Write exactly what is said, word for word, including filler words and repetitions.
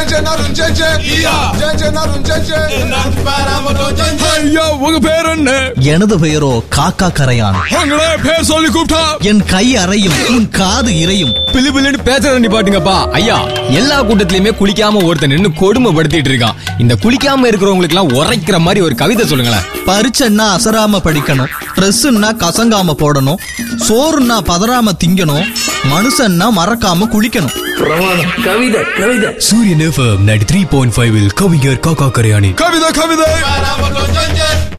உங்க பேர் என்ன? எனது பெயரோ காக்கா கரையான். பேர் சொல்லி கூப்பிட்டா என் கை அறையும் உன் காது இறையும். பிளு பிளுன்னு பேசுற நிப்பாட்டுங்கப்பா. ஐயா, எல்லா கூட்டத்திலயுமே குளிக்காம ஒருத்தன் நின்னு கொடுமைப்படுத்திட்டு இருக்கான். இந்த குளிக்காம இருக்கிறவங்களுக்கு எல்லாம் உரைக்கிற மாதிரி ஒரு கவிதை சொல்லுங்களேன். பரிச்சைன்னா அசராம படிக்கணும், ட்ரெஸ்ஸுன்னா கசங்காம போடணும், சோறுன்னா பதறாம திங்கணும், மனுஷன்னா மறக்காம குளிக்கணும். கவிதை கவிதை Suryan FM ninety three point five கவிஞர் காக்கா கரையானி கவிதை கவிதை.